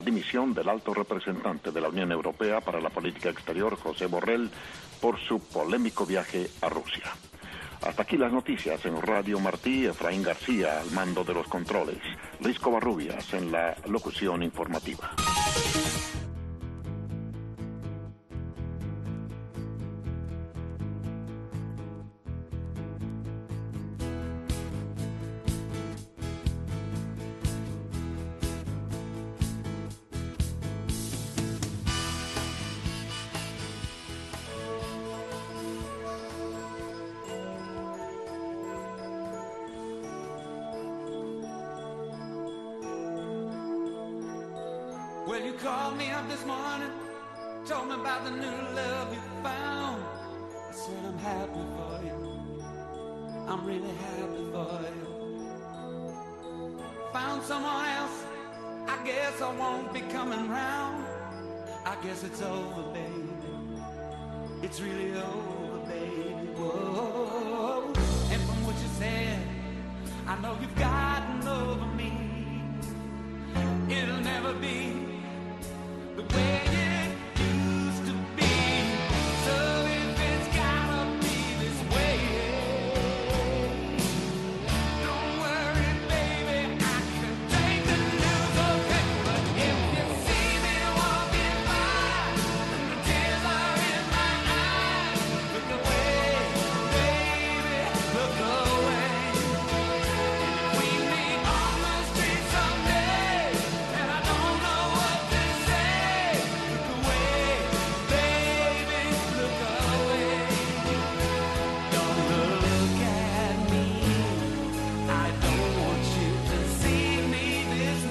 Dimisión del alto representante de la Unión Europea para la política exterior, José Borrell, por su polémico viaje a Rusia. Hasta aquí las noticias en Radio Martí. Efraín García al mando de los controles, Luis Covarrubias en la locución informativa. Well, you called me up this morning, told me about the new love you found. I said I'm happy for you, I'm really happy for you. Found someone else, I guess I won't be coming round. I guess it's over, baby, it's really over, baby, whoa. And from what you said, I know you've gotten over me. It'll never be the way it used to be. So if it's gotta be this way, don't worry, baby, I can take the news, okay? But if you see me walking by, the tears are in my eyes. Look away, baby, look away. And if we meet on the street someday, and I don't know what to say, look away, baby, look away. Don't look at me, I don't want you to see me this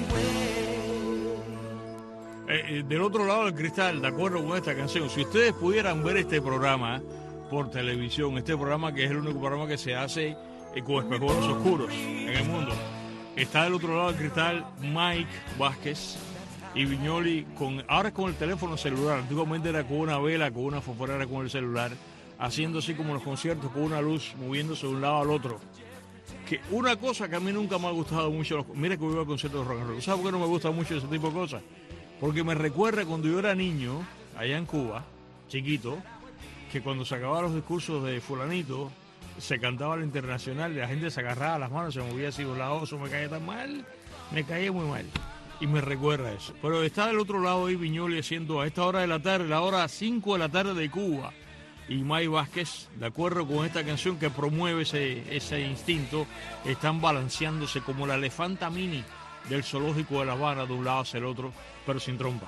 way. Del otro lado del cristal, de acuerdo con esta canción, si ustedes pudieran ver este programa por televisión, este programa que es el único programa que se hace con espejuelos oscuros en el mundo, está del otro lado del cristal Mike Vázquez y Viñoli, ahora con el teléfono celular. Antiguamente era con una vela, con una fosforera con el celular, haciendo así como los conciertos, con una luz, moviéndose de un lado al otro. Que una cosa que a mí nunca me ha gustado mucho, mira que voy a conciertos de rock and roll. ¿Sabes por qué no me gusta mucho ese tipo de cosas? Porque me recuerda cuando yo era niño, allá en Cuba, chiquito, que cuando se acababan los discursos de fulanito, se cantaba el internacional y la gente se agarraba las manos, se movía así de un lado. Eso me caía tan mal, me caía muy mal. Y me recuerda eso. Pero está del otro lado ahí Viñoli haciendo a esta hora de la tarde, la hora 5 de la tarde de Cuba. Y Mike Vázquez, de acuerdo con esta canción que promueve ese instinto, están balanceándose como la elefanta mini del zoológico de La Habana de un lado hacia el otro, pero sin trompa.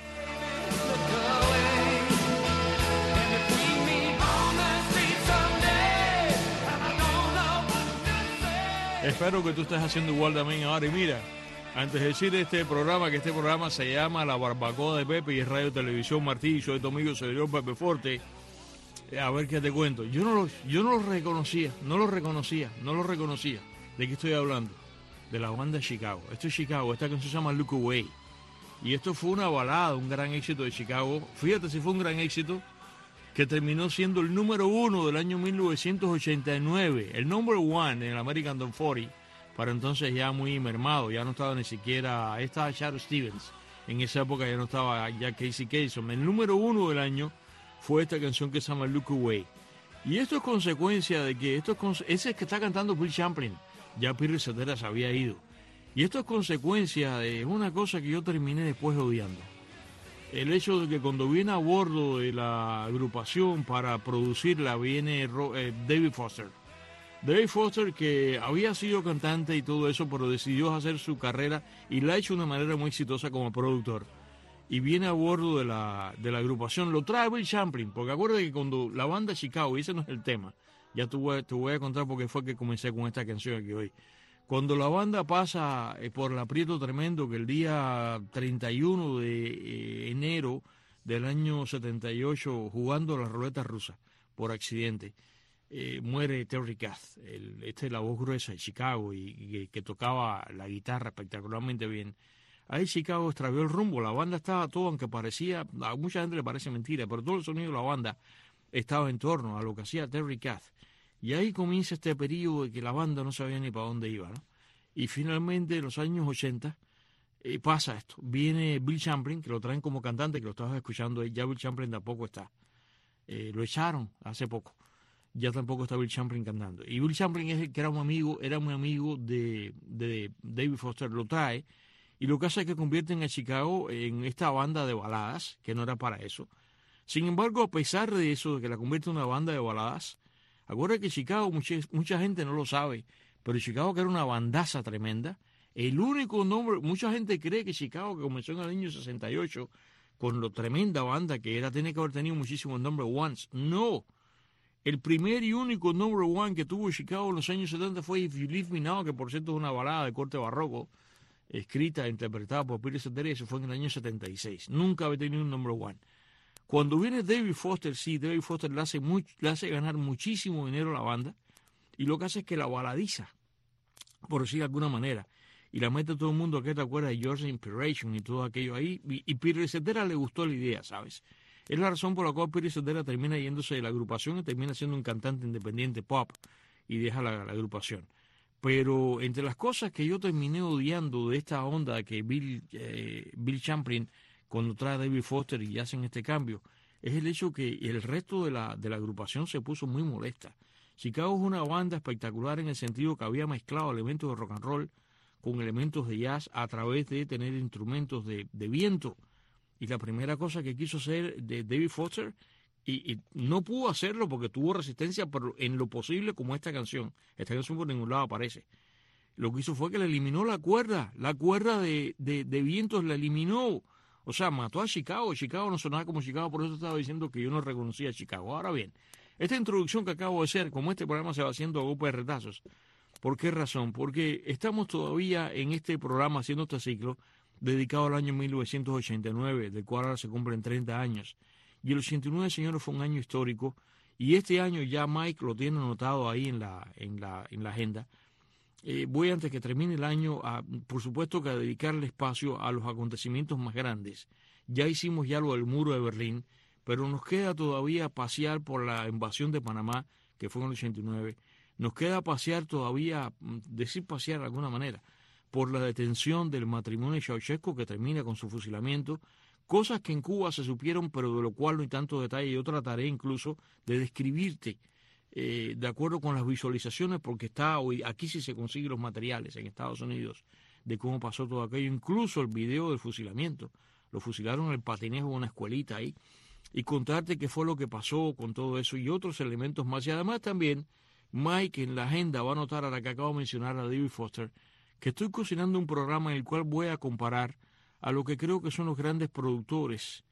Espero que tú estés haciendo igual también ahora. Y mira, antes de decir este programa, que este programa se llama La Barbacoa de Pepe y es Radio Televisión Martí, y soy tu amigo servidor Pepe Forte. A ver qué te cuento. Yo no lo reconocía. ¿De qué estoy hablando? De la banda Chicago. Esto es Chicago, esta canción se llama Look Away. Y esto fue una balada, un gran éxito de Chicago. Fíjate si fue un gran éxito, que terminó siendo el número 1 del año 1989. El number 1 en el American Top 40. Para entonces ya muy mermado, ya no estaba ni siquiera, ahí estaba Shadow Stevens. En esa época ya no estaba ya Casey Kasem. El número 1 del año fue esta canción que se llama Look Away. Y esto es consecuencia de que ese que está cantando Bill Champlin. Ya Peter Cetera se había ido. Y esto es consecuencia de una cosa que yo terminé después odiando. El hecho de que cuando viene a bordo de la agrupación para producirla viene David Foster. David Foster, que había sido cantante y todo eso, pero decidió hacer su carrera y la ha hecho de una manera muy exitosa como productor. Y viene a bordo de la agrupación, lo trae Bill Champlin, porque acuérdate que cuando la banda Chicago, y ese no es el tema, ya te voy a contar porque fue que comencé con esta canción aquí hoy. Cuando la banda pasa por el aprieto tremendo, que el día 31 de enero del año 78, jugando la ruleta rusa por accidente, muere Terry Kath, la voz gruesa de Chicago y que tocaba la guitarra espectacularmente bien. Ahí Chicago extravió el rumbo, la banda estaba todo, aunque parecía, a mucha gente le parece mentira, pero todo el sonido de la banda estaba en torno a lo que hacía Terry Kath. Y ahí comienza este periodo de que la banda no sabía ni para dónde iba, ¿no? Y finalmente en los años 80 pasa esto. Viene Bill Champlin, que lo traen como cantante, que lo estabas escuchando ahí. Ya Bill Champlin tampoco está. Lo echaron hace poco. Ya tampoco está Bill Champlin cantando. Y Bill Champlin es el que era un amigo de David Foster, lo trae. Y lo que hace es que convierten a Chicago en esta banda de baladas, que no era para eso. Sin embargo, a pesar de eso, de que la convierte en una banda de baladas, acuérdate que Chicago, mucha gente no lo sabe, pero Chicago, que era una bandaza tremenda, el único nombre, mucha gente cree que Chicago, que comenzó en el año 68, con lo tremenda banda que era, tiene que haber tenido muchísimos number ones. No, el primer y único number one que tuvo Chicago en los años 70 fue If You Leave Me Now, que por cierto es una balada de corte barroco, escrita e interpretada por Peter Cetera, y eso fue en el año 76. Nunca había tenido un number one. Cuando viene David Foster, sí, David Foster le hace ganar muchísimo dinero a la banda, y lo que hace es que la baladiza, por decir de alguna manera, y la mete a todo el mundo que te acuerdas de George Inspiration y todo aquello ahí, y Peter Cetera le gustó la idea, ¿sabes? Es la razón por la cual Peter Cetera termina yéndose de la agrupación y termina siendo un cantante independiente pop y deja la agrupación. Pero entre las cosas que yo terminé odiando de esta onda que Bill Champlin, cuando trae a David Foster y hacen este cambio, es el hecho que el resto de la agrupación se puso muy molesta. Chicago es una banda espectacular en el sentido que había mezclado elementos de rock and roll con elementos de jazz a través de tener instrumentos de viento. Y la primera cosa que quiso hacer de David Foster, y no pudo hacerlo porque tuvo resistencia, pero en lo posible, como esta canción por ningún lado aparece. Lo que hizo fue que le eliminó la cuerda de vientos la eliminó. O sea, mató a Chicago. Chicago no sonaba como Chicago, por eso estaba diciendo que yo no reconocía a Chicago. Ahora bien, esta introducción que acabo de hacer, como este programa se va haciendo a golpe de retazos, ¿por qué razón? Porque estamos todavía en este programa haciendo este ciclo dedicado al año 1989, del cual ahora se cumplen 30 años. Y el 89, señores, fue un año histórico, y este año ya Mike lo tiene anotado ahí en la agenda. Voy, antes que termine el año, por supuesto que a dedicarle espacio a los acontecimientos más grandes. Ya hicimos ya lo del muro de Berlín, pero nos queda todavía pasear por la invasión de Panamá, que fue en el 89. Nos queda pasear todavía, decir pasear de alguna manera, por la detención del matrimonio de Ceausescu, que termina con su fusilamiento, cosas que en Cuba se supieron, pero de lo cual no hay tanto detalle. Yo trataré incluso de describirte, de acuerdo con las visualizaciones, porque aquí sí se consiguen los materiales en Estados Unidos, de cómo pasó todo aquello, incluso el video del fusilamiento. Lo fusilaron en el patinejo de una escuelita ahí, y contarte qué fue lo que pasó con todo eso y otros elementos más. Y además también, Mike en la agenda va a notar, a la que acabo de mencionar, a David Foster, que estoy cocinando un programa en el cual voy a comparar a lo que creo que son los grandes productores,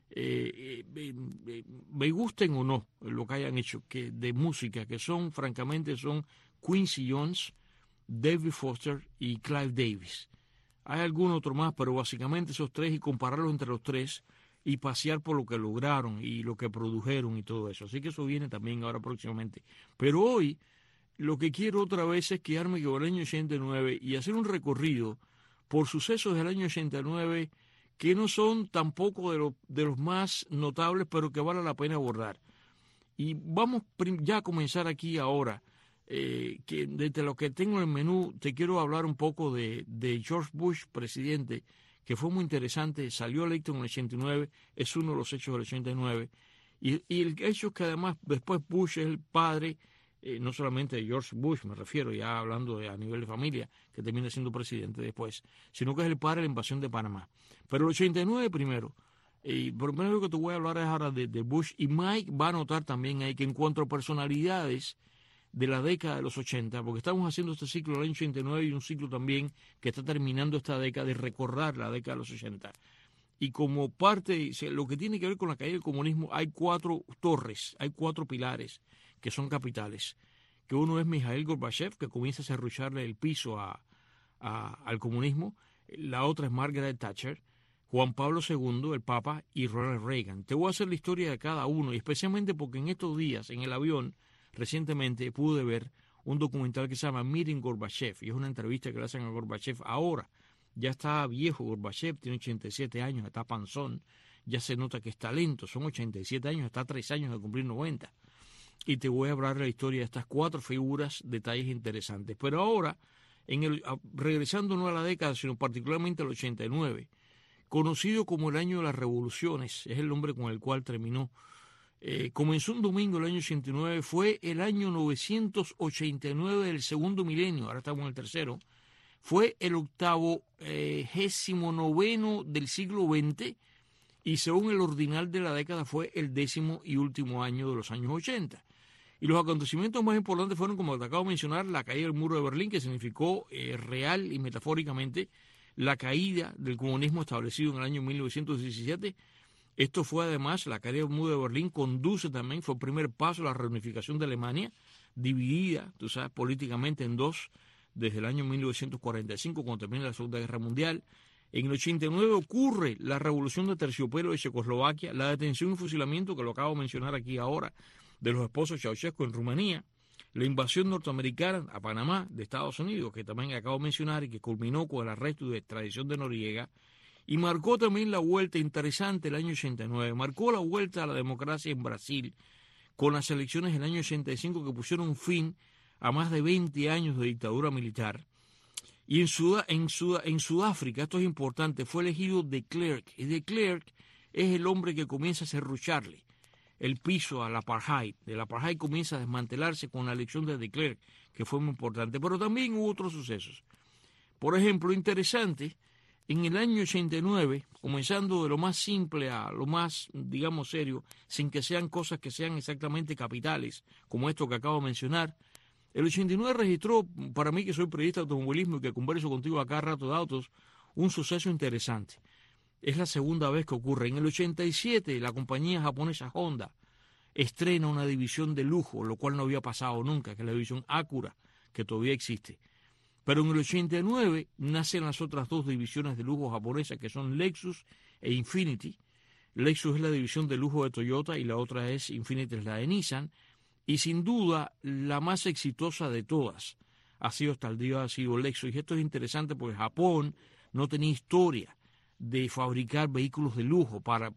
me gusten o no lo que hayan hecho de música, que son, francamente, son Quincy Jones, David Foster y Clive Davis. Hay algún otro más, pero básicamente esos tres, y compararlos entre los tres y pasear por lo que lograron y lo que produjeron y todo eso. Así que eso viene también ahora próximamente. Pero hoy lo que quiero otra vez es quedarme con el año 89 y hacer un recorrido por sucesos del año 89 que no son tampoco de los más notables, pero que vale la pena abordar. Y vamos ya a comenzar aquí ahora, que desde lo que tengo en el menú te quiero hablar un poco de George Bush, presidente, que fue muy interesante, salió electo en el 89, es uno de los hechos del 89, y el hecho es que además después Bush es el padre, no solamente de George Bush, me refiero ya hablando a nivel de familia, que termina siendo presidente después, sino que es el padre de la invasión de Panamá. Pero el 89 primero, y por primero que te voy a hablar es ahora de Bush, y Mike va a notar también ahí que en cuanto a personalidades de la década de los 80, porque estamos haciendo este ciclo del año 89 y un ciclo también que está terminando esta década de recordar la década de los 80. Y como parte, lo que tiene que ver con la caída del comunismo, hay 4 torres, hay 4 pilares que son capitales. Que uno es Mikhail Gorbachev, que comienza a serrucharle el piso al comunismo. La otra es Margaret Thatcher, Juan Pablo II, el Papa, y Ronald Reagan. Te voy a hacer la historia de cada uno, y especialmente porque en estos días, en el avión, recientemente pude ver un documental que se llama Meeting Gorbachev, y es una entrevista que le hacen a Gorbachev ahora. Ya está viejo Gorbachev, tiene 87 años, está panzón, ya se nota que está lento, son 87 años, está a 3 años de cumplir 90. Y te voy a hablar de la historia de estas 4 figuras, detalles interesantes. Pero ahora, regresando no a la década, sino particularmente al 89, conocido como el año de las revoluciones, es el nombre con el cual terminó. Comenzó un domingo el año 89, fue el año 989 del segundo milenio, ahora estamos en el tercero, fue el 89º del siglo XX y según el ordinal de la década fue el 10º y último año de los años 80. Y los acontecimientos más importantes fueron, como te acabo de mencionar, la caída del muro de Berlín, que significó real y metafóricamente la caída del comunismo establecido en el año 1917. Esto fue además, la caída del muro de Berlín conduce también, fue el primer paso a la reunificación de Alemania, dividida, tú sabes, políticamente en dos, desde el año 1945, cuando termina la Segunda Guerra Mundial. En el 89 ocurre la revolución de terciopelo de Checoslovaquia, la detención y fusilamiento, que lo acabo de mencionar aquí ahora, de los esposos Ceausescu en Rumanía, la invasión norteamericana a Panamá de Estados Unidos, que también acabo de mencionar y que culminó con el arresto y extradición de Noriega, y marcó también la vuelta interesante el año 89, marcó la vuelta a la democracia en Brasil, con las elecciones del año 85 que pusieron fin a más de 20 años de dictadura militar. Y en Sudáfrica, esto es importante, fue elegido de Klerk, y de Klerk es el hombre que comienza a serrucharle el piso al apartheid. El apartheid comienza a desmantelarse con la elección de Klerk, que fue muy importante, pero también hubo otros sucesos. Por ejemplo, interesante, en el año 89, comenzando de lo más simple a lo más, digamos, serio, sin que sean cosas que sean exactamente capitales, como esto que acabo de mencionar, el 89 registró, para mí que soy periodista de automovilismo y que converso contigo a cada rato de autos, un suceso interesante. Es la segunda vez que ocurre. En el 87, la compañía japonesa Honda estrena una división de lujo, lo cual no había pasado nunca, que es la división Acura, que todavía existe. Pero en el 89 nacen las otras dos divisiones de lujo japonesas, que son Lexus e Infiniti. Lexus es la división de lujo de Toyota y la otra es Infiniti, es la de Nissan. Y sin duda, la más exitosa de todas ha sido hasta el día Lexus. Y esto es interesante porque Japón no tenía historia de fabricar vehículos de lujo para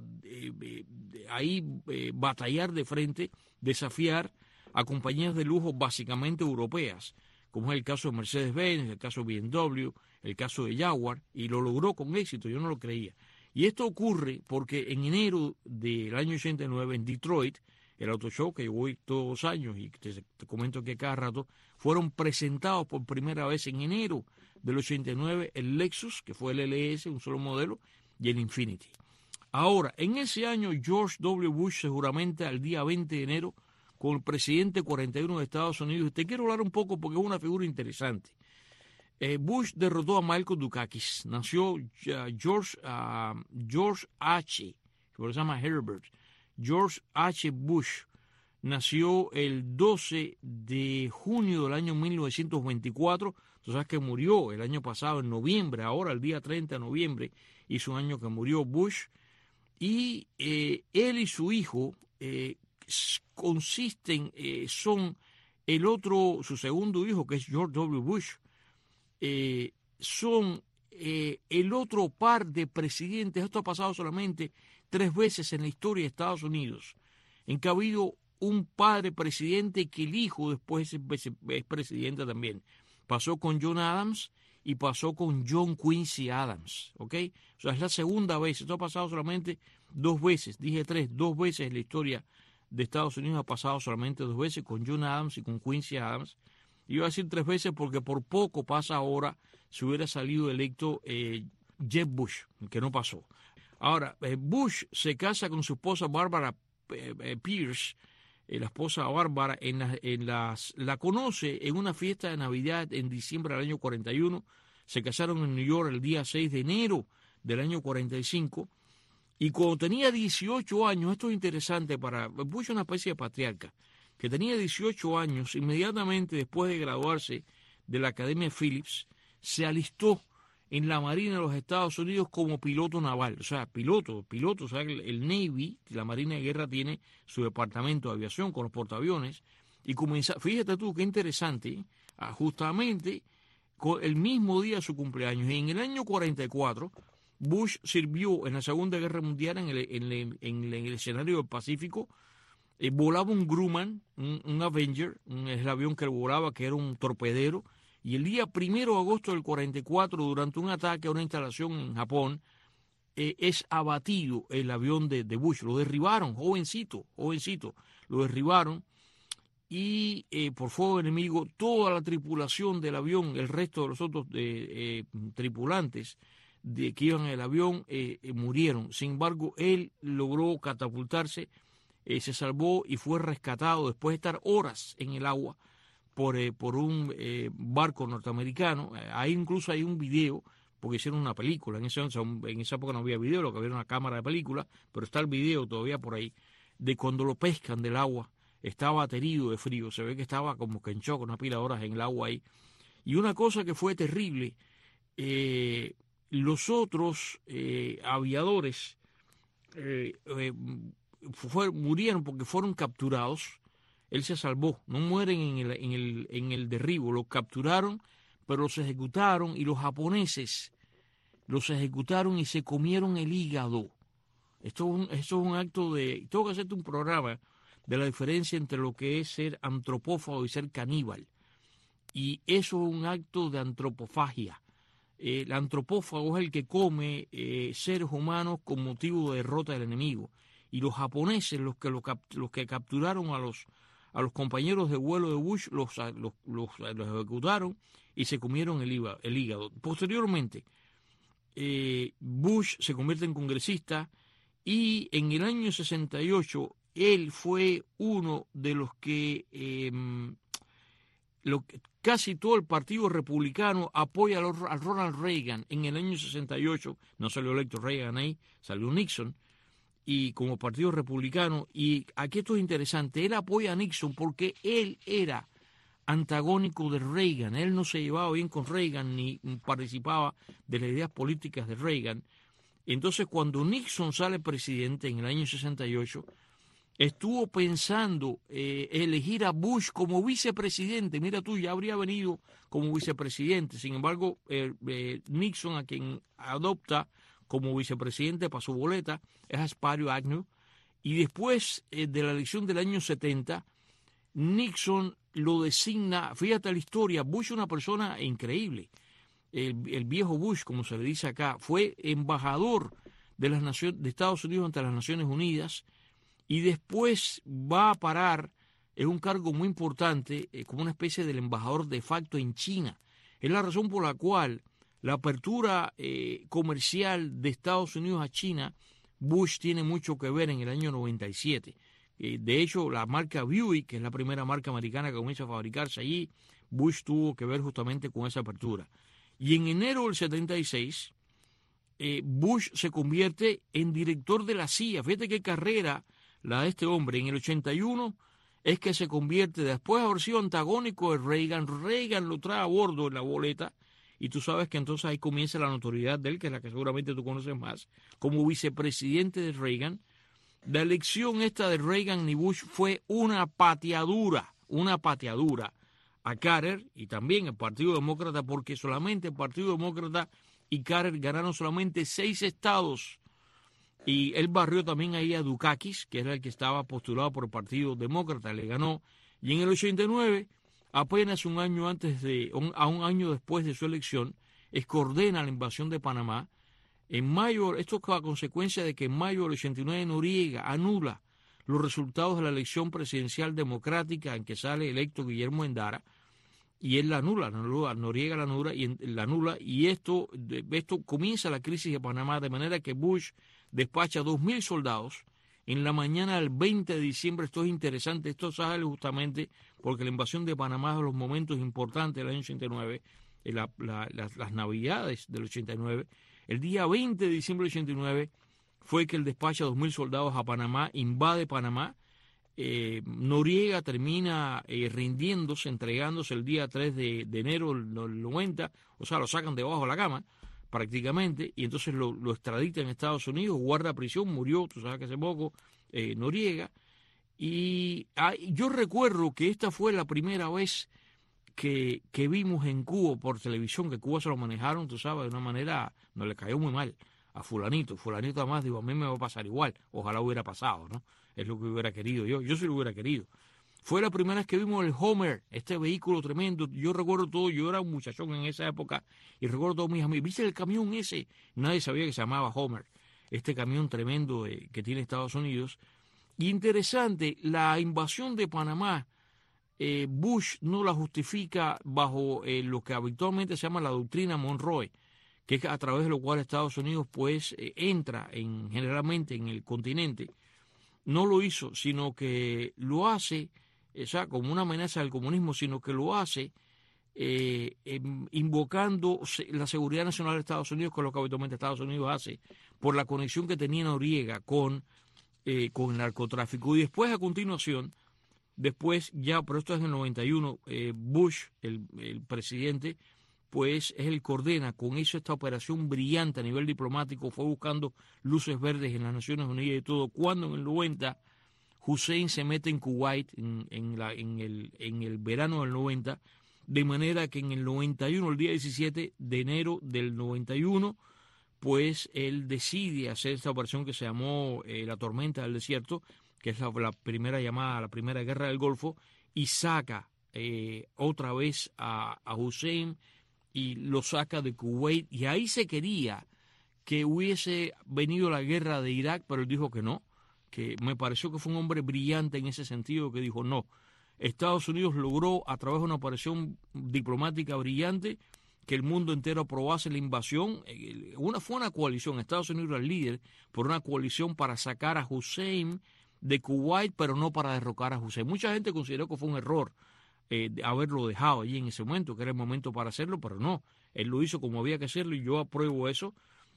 batallar de frente, desafiar a compañías de lujo básicamente europeas, como es el caso de Mercedes-Benz, el caso de BMW, el caso de Jaguar, y lo logró con éxito, yo no lo creía. Y esto ocurre porque en enero del año 89 en Detroit, el auto show que yo voy todos los años y te comento que cada rato, fueron presentados por primera vez en enero del 89 el Lexus, que fue el LS, un solo modelo, y el Infiniti. Ahora, en ese año George W. Bush seguramente al día 20 de enero, con el presidente 41 de Estados Unidos, te quiero hablar un poco porque es una figura interesante. Bush derrotó a Michael Dukakis, nació George H., que se llama Herbert, George H. Bush, nació el 12 de junio del año 1924, tú sabes que murió el año pasado en noviembre, ahora el día 30 de noviembre hizo un año que murió Bush, y él y su hijo son su segundo hijo, que es George W. Bush, son el otro par de presidentes. Esto ha pasado solamente 3 veces en la historia de Estados Unidos, en que ha habido un padre presidente que el hijo después es presidente también. Pasó con John Adams y pasó con John Quincy Adams, ¿ok? O sea, es la segunda vez. Esto ha pasado solamente 2 veces, dije 3, 2 veces en la historia de Estados Unidos ha pasado solamente 2 veces, con John Adams y con Quincy Adams. Iba a decir 3 veces porque por poco pasa ahora si hubiera salido electo Jeb Bush, que no pasó. Ahora, Bush se casa con su esposa Barbara Pierce, la esposa Bárbara, la conoce en una fiesta de Navidad en diciembre del año 41, se casaron en New York el día 6 de enero del año 45, y cuando tenía 18 años, esto es interesante para Bush, una especie de patriarca, que tenía 18 años, inmediatamente después de graduarse de la Academia Phillips, se alistó en la Marina de los Estados Unidos como piloto naval, o sea, piloto, o sea, el Navy, la Marina de Guerra tiene su departamento de aviación con los portaaviones, y comenzó, fíjate tú qué interesante, justamente el mismo día de su cumpleaños, y en el año 44, Bush sirvió en la Segunda Guerra Mundial en el escenario del Pacífico. Volaba un Grumman, un Avenger, es el avión que él volaba, que era un torpedero, Y el día 1 de agosto del 44, durante un ataque a una instalación en Japón, es abatido el avión de Bush. Lo derribaron, jovencito, lo derribaron. Y por fuego enemigo, toda la tripulación del avión, el resto de los otros tripulantes que iban en el avión murieron. Sin embargo, él logró catapultarse, se salvó y fue rescatado después de estar horas en el agua por un barco norteamericano. Ahí incluso hay un video, porque hicieron una película. En esa época no había video, lo que había era una cámara de película, pero está el video todavía por ahí, de cuando lo pescan del agua. Estaba aterido de frío, se ve que estaba como que en shock, una pila de horas en el agua ahí. Y una cosa que fue terrible, los otros aviadores murieron porque fueron capturados. Él se salvó, no mueren en el derribo, los capturaron, pero los ejecutaron, y los japoneses los ejecutaron y se comieron el hígado. Esto es un acto de... Tengo que hacerte un programa de la diferencia entre lo que es ser antropófago y ser caníbal. Y eso es un acto de antropofagia. El antropófago es el que come seres humanos con motivo de derrota del enemigo. Y los japoneses, los que capturaron a los compañeros de vuelo de Bush, los ejecutaron y se comieron el hígado. Posteriormente, Bush se convierte en congresista, y en el año 68 él fue uno de los que casi todo el Partido Republicano apoya a Ronald Reagan. En el año 68 no salió electo Reagan ahí, salió Nixon, y como Partido Republicano. Y aquí esto es interesante, él apoya a Nixon porque él era antagónico de Reagan. Él no se llevaba bien con Reagan ni participaba de las ideas políticas de Reagan. Entonces, cuando Nixon sale presidente en el año 68, estuvo pensando elegir a Bush como vicepresidente. Mira tú, ya habría venido como vicepresidente. Sin embargo, Nixon, a quien adopta como vicepresidente para su boleta, es a Spiro Agnew. Y después de la elección del año 70, Nixon lo designa, fíjate la historia, Bush es una persona increíble. El viejo Bush, como se le dice acá, fue embajador de Estados Unidos ante las Naciones Unidas, y después va a parar en un cargo muy importante como una especie del embajador de facto en China. Es la razón por la cual la apertura comercial de Estados Unidos a China, Bush tiene mucho que ver en el año 97. De hecho, la marca Buick, que es la primera marca americana que comienza a fabricarse allí, Bush tuvo que ver justamente con esa apertura. Y en enero del 76, Bush se convierte en director de la CIA. Fíjate qué carrera la de este hombre. En el 81 es que se convierte, después de haber sido antagónico de Reagan, Reagan lo trae a bordo en la boleta, y tú sabes que entonces ahí comienza la notoriedad de él, que es la que seguramente tú conoces más, como vicepresidente de Reagan. La elección esta de Reagan y Bush fue una pateadura a Carter y también al Partido Demócrata, porque solamente el Partido Demócrata y Carter ganaron solamente 6 estados. Y él barrió también ahí a Dukakis, que era el que estaba postulado por el Partido Demócrata, le ganó. Y en el 89, apenas un año después de su elección, es que ordena la invasión de Panamá. En mayo, esto es a consecuencia de que en mayo del 89 Noriega anula los resultados de la elección presidencial democrática en que sale electo Guillermo Endara, y él la anula, Noriega la anula, y esto comienza la crisis de Panamá, de manera que Bush despacha 2.000 soldados en la mañana del 20 de diciembre. Esto es interesante, esto sale justamente porque la invasión de Panamá es de los momentos importantes del año 89, las navidades del 89. El día 20 de diciembre del 89 fue que él despacha 2.000 soldados a Panamá, invade Panamá. Noriega termina rindiéndose, entregándose el día 3 de enero del 90, o sea, lo sacan debajo de la cama prácticamente, y entonces lo extraditan en Estados Unidos, guarda prisión, murió, tú sabes que hace poco, Noriega. Y yo recuerdo que esta fue la primera vez que vimos en Cuba por televisión, que Cuba se lo manejaron, tú sabes, de una manera, no le cayó muy mal a fulanito además, digo, a mí me va a pasar igual, ojalá hubiera pasado, ¿no? Es lo que hubiera querido yo sí lo hubiera querido. Fue la primera vez que vimos el Homer, este vehículo tremendo. Yo recuerdo todo, yo era un muchachón en esa época y recuerdo todos mis amigos. ¿Viste el camión ese? Nadie sabía que se llamaba Homer. Este camión tremendo que tiene Estados Unidos. Y interesante, la invasión de Panamá, Bush no la justifica bajo lo que habitualmente se llama la doctrina Monroe, que es a través de lo cual Estados Unidos pues entra generalmente en el continente. No lo hizo, sino que lo hace, o sea, como una amenaza al comunismo, sino que lo hace invocando la seguridad nacional de Estados Unidos, que es lo que habitualmente Estados Unidos hace, por la conexión que tenía Noriega con el narcotráfico. Y después, a continuación, pero esto es en el 91, Bush, el presidente, pues es el que ordena, con eso esta operación brillante a nivel diplomático, fue buscando luces verdes en las Naciones Unidas y todo, cuando en el 90 Hussein se mete en Kuwait en el verano del 90, de manera que en el 91, el día 17 de enero del 91, pues él decide hacer esta operación que se llamó la Tormenta del Desierto, que es la primera llamada, la primera guerra del Golfo, y saca otra vez a Hussein y lo saca de Kuwait, y ahí se quería que hubiese venido la guerra de Irak, pero él dijo que no, que me pareció que fue un hombre brillante en ese sentido, que dijo no. Estados Unidos logró, a través de una operación diplomática brillante, que el mundo entero aprobase la invasión. Fue una coalición, Estados Unidos era el líder, por una coalición para sacar a Hussein de Kuwait, pero no para derrocar a Hussein. Mucha gente consideró que fue un error haberlo dejado allí en ese momento, que era el momento para hacerlo, pero no, él lo hizo como había que hacerlo y yo apruebo eso.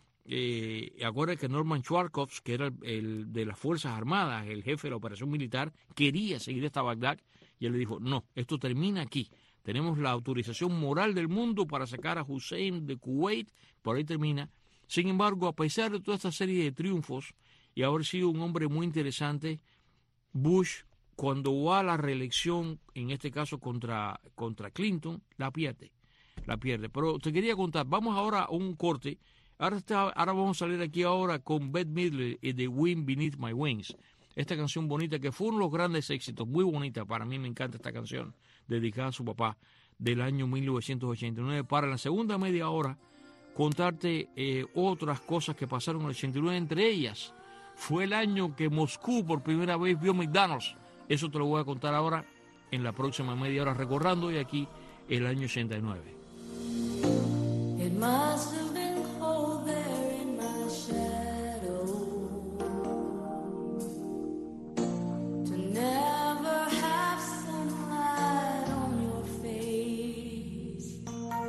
Acuérdense que Norman Schwarzkopf, que era el de las Fuerzas Armadas, el jefe de la operación militar, quería seguir hasta Bagdad y él le dijo, no, esto termina aquí. Tenemos la autorización moral del mundo para sacar a Hussein de Kuwait, por ahí termina. Sin embargo, a pesar de toda esta serie de triunfos y haber sido un hombre muy interesante, Bush, cuando va a la reelección, en este caso contra Clinton, la pierde. Pero te quería contar, vamos ahora a un corte. Ahora vamos a salir aquí ahora con Bette Midler y The Wind Beneath My Wings. Esta canción bonita que fue uno de los grandes éxitos, muy bonita, para mí me encanta esta canción, dedicada a su papá, del año 1989. Para la segunda media hora, contarte otras cosas que pasaron en el 89, entre ellas fue el año que Moscú por primera vez vio McDonald's. Eso te lo voy a contar ahora en la próxima media hora, recordando hoy aquí el año 89. It must have been cold there in my shadow to never have sunlight on your face.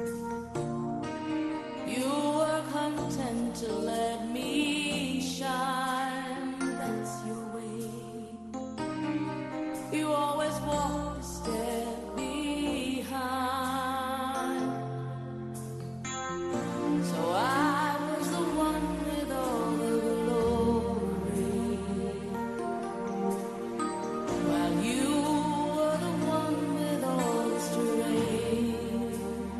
You were content to let me shine, that's your way. You always walk a step behind. So I was the one with all the glory, while you were the one with all the strength.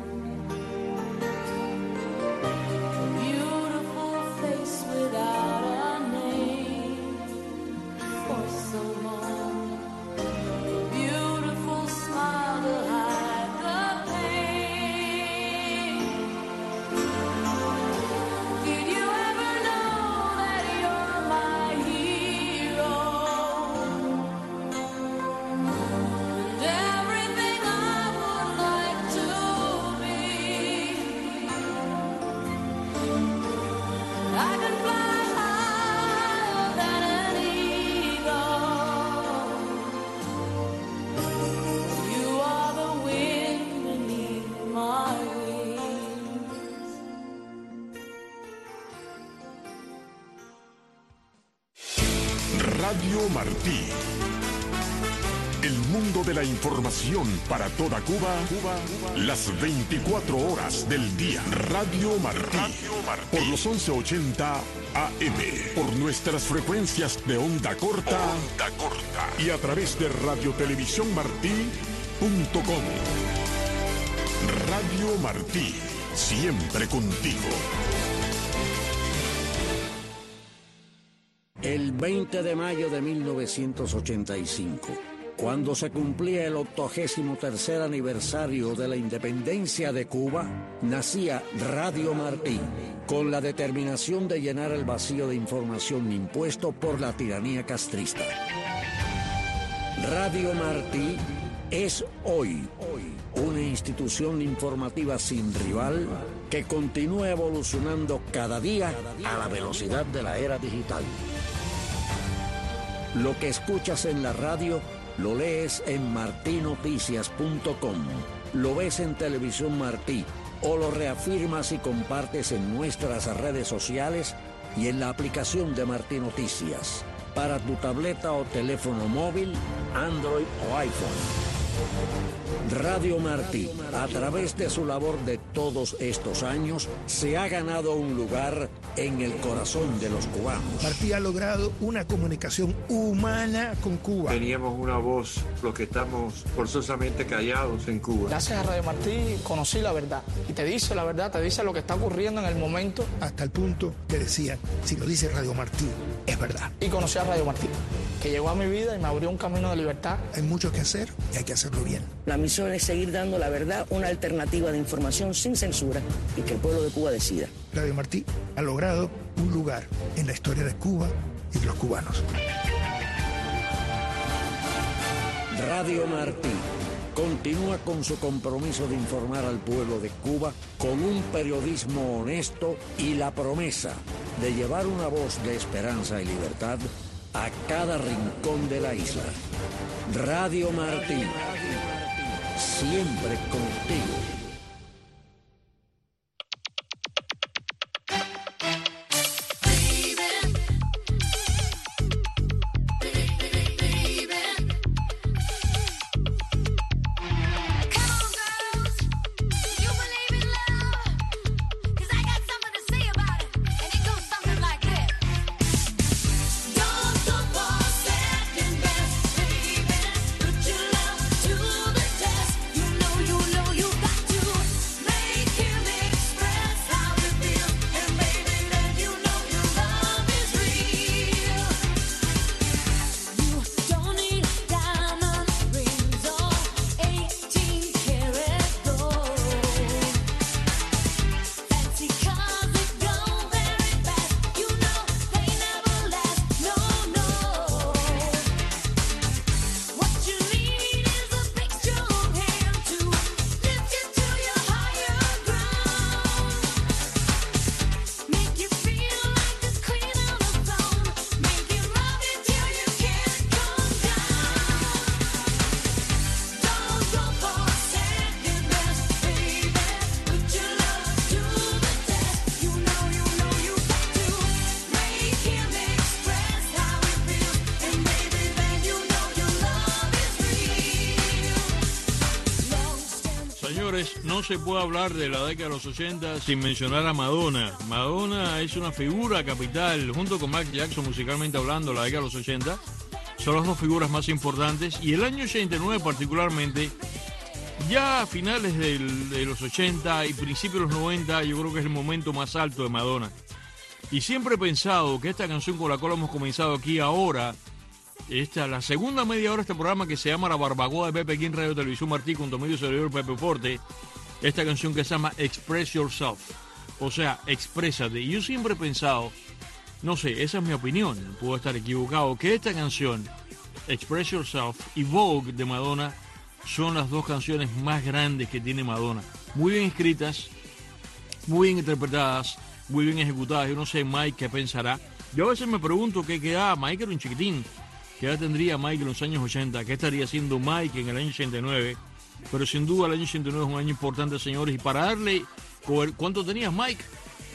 A beautiful face without a name for so long. Beautiful smile to hide the pain. Did you ever know that you're my hero? And everything I would like to be. I can fly higher than an eagle. You are the wind beneath my wings. Radio Martí. El mundo de la información para toda Cuba, las 24 horas del día. Radio Martí. Por los 1180 AM. Por nuestras frecuencias de onda corta. Y a través de radiotelevisiónmartí.com. Radio Martí. Siempre contigo. El 20 de mayo de 1985, Cuando se cumplía el 83º aniversario de la independencia de Cuba, nacía Radio Martí, con la determinación de llenar el vacío de información impuesto por la tiranía castrista. Radio Martí es hoy una institución informativa sin rival que continúa evolucionando cada día a la velocidad de la era digital. Lo que escuchas en la radio lo lees en martinoticias.com, lo ves en Televisión Martí o lo reafirmas y compartes en nuestras redes sociales y en la aplicación de Martí Noticias para tu tableta o teléfono móvil, Android o iPhone. Radio Martí, a través de su labor de todos estos años, se ha ganado un lugar en el corazón de los cubanos. Martí ha logrado una comunicación humana con Cuba. Teníamos una voz, los que estamos forzosamente callados en Cuba. Gracias a Radio Martí conocí la verdad. Y te dice la verdad, te dice lo que está ocurriendo en el momento. Hasta el punto que decían, si lo dice Radio Martí, es verdad. Y conocí a Radio Martí, que llegó a mi vida y me abrió un camino de libertad. Hay mucho que hacer y hay que hacerlo bien. La misión es seguir dando la verdad, una alternativa de información sin censura y que el pueblo de Cuba decida. Radio Martí ha logrado un lugar en la historia de Cuba y de los cubanos. Radio Martí continúa con su compromiso de informar al pueblo de Cuba con un periodismo honesto y la promesa de llevar una voz de esperanza y libertad a cada rincón de la isla. Radio Martí, siempre contigo. No se puede hablar de la década de los 80 sin mencionar a Madonna. Madonna es una figura capital, junto con Michael Jackson, musicalmente hablando, la década de los 80. Son las dos figuras más importantes. Y el año 89 particularmente, ya a finales de los 80 y principios de los 90, yo creo que es el momento más alto de Madonna. Y siempre he pensado que esta canción con la cual hemos comenzado aquí ahora, la segunda media hora de este programa que se llama La Barbacoa de Pepe aquí en Radio Televisión Martí con tu medio servidor Pepe Forte, esta canción que se llama Express Yourself, o sea, exprésate. Y yo siempre he pensado, no sé, esa es mi opinión, puedo estar equivocado, que esta canción, Express Yourself y Vogue de Madonna, son las dos canciones más grandes que tiene Madonna. Muy bien escritas, muy bien interpretadas, muy bien ejecutadas. Yo no sé, Mike, qué pensará. Yo a veces me pregunto qué queda. Mike era un chiquitín. ¿Qué edad tendría Mike en los años 80? ¿Qué estaría haciendo Mike en el año 89? Pero sin duda el año 89 es un año importante, señores. Y para darle... ¿Cuánto tenías, Mike?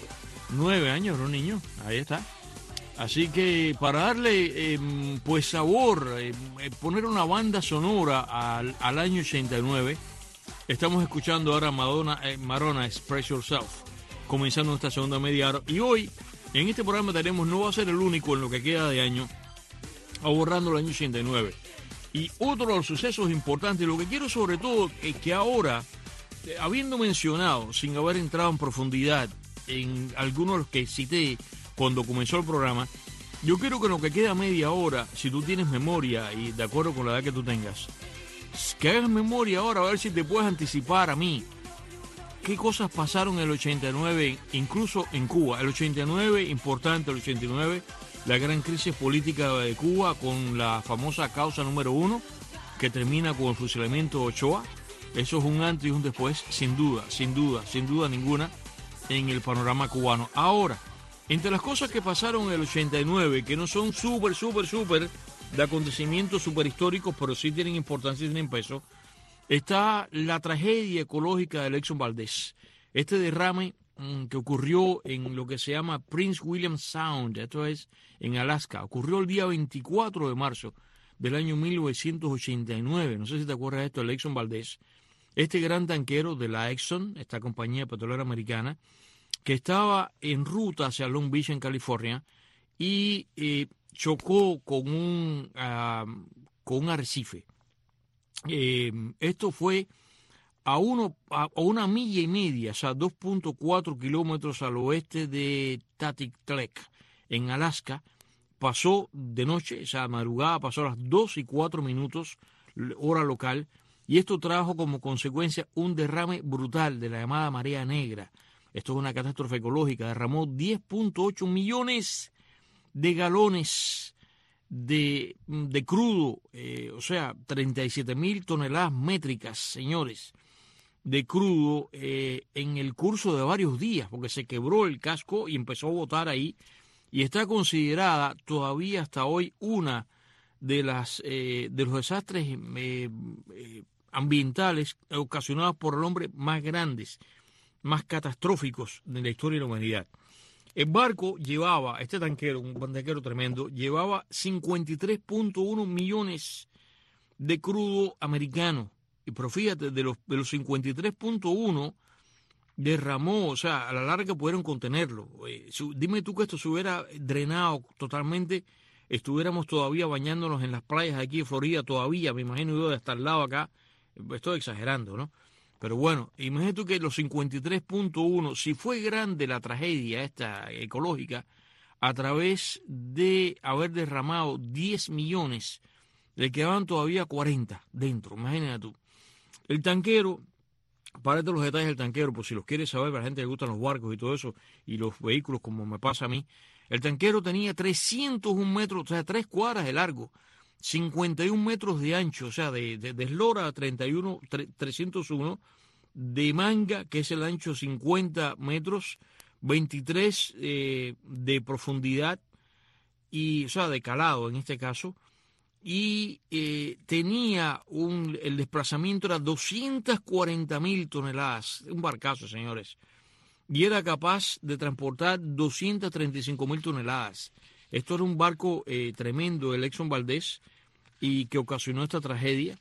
9 años, era un niño. Ahí está. Así que para darle pues sabor, poner una banda sonora al año 89, estamos escuchando ahora Madonna Express Yourself, comenzando esta segunda media hora. Y hoy, en este programa no va a ser el único en lo que queda de año, abordando el año 89. Y otro de los sucesos importantes, lo que quiero sobre todo es que ahora, habiendo mencionado, sin haber entrado en profundidad en algunos de los que cité cuando comenzó el programa, Yo quiero que en lo que queda media hora, si tú tienes memoria y de acuerdo con la edad que tú tengas, que hagas memoria ahora a ver si te puedes anticipar a mí. ¿Qué cosas pasaron en el 89, incluso en Cuba? El 89, importante, el 89, la gran crisis política de Cuba con la famosa causa número 1, que termina con el fusilamiento de Ochoa. Eso es un antes y un después, sin duda ninguna, en el panorama cubano. Ahora, entre las cosas que pasaron en el 89, que no son súper de acontecimientos súper históricos, pero sí tienen importancia y tienen peso, está la tragedia ecológica del Exxon Valdez. Este derrame que ocurrió en lo que se llama Prince William Sound, esto es en Alaska, ocurrió el día 24 de marzo del año 1989. No sé si te acuerdas de esto, el Exxon Valdez. Este gran tanquero de la Exxon, esta compañía petrolera americana, que estaba en ruta hacia Long Beach, en California, y chocó con un arrecife. Esto fue a una milla y media, o sea, 2.4 kilómetros al oeste de Tiktaalik, en Alaska. Pasó de noche, o sea, madrugada, pasó a las 2:04, hora local, y esto trajo como consecuencia un derrame brutal de la llamada marea negra. Esto es una catástrofe ecológica. Derramó 10.8 millones de galones de crudo, o sea, 37.000 toneladas métricas, señores, de crudo en el curso de varios días, porque se quebró el casco y empezó a botar ahí, y está considerada todavía hasta hoy una de los desastres ambientales ocasionados por el hombre más grandes, más catastróficos de la historia de la humanidad. El barco llevaba, este tanquero, un tanquero tremendo, llevaba 53.1 millones de crudo americano. Pero fíjate, de los 53.1 derramó, o sea, a la larga pudieron contenerlo. Dime tú que esto se hubiera drenado totalmente, estuviéramos todavía bañándonos en las playas de aquí de Florida, todavía, me imagino yo, de hasta el lado acá. Estoy exagerando, ¿no? Pero bueno, imagínate tú que los 53.1, si fue grande la tragedia esta ecológica, a través de haber derramado 10 millones, le quedaban todavía 40 dentro, imagínate tú. El tanquero, párate los detalles del tanquero, por si los quieres saber, para la gente que le gustan los barcos y todo eso, y los vehículos como me pasa a mí. El tanquero tenía 301 metros, o sea, 3 cuadras de largo, 51 metros de ancho, o sea, de eslora a 301, de manga, que es el ancho 50 metros, 23 de profundidad, y, o sea, de calado en este caso, y tenía el desplazamiento era 240.000 toneladas, un barcazo, señores, y era capaz de transportar 235.000 toneladas. Esto era un barco tremendo, el Exxon Valdez, y que ocasionó esta tragedia.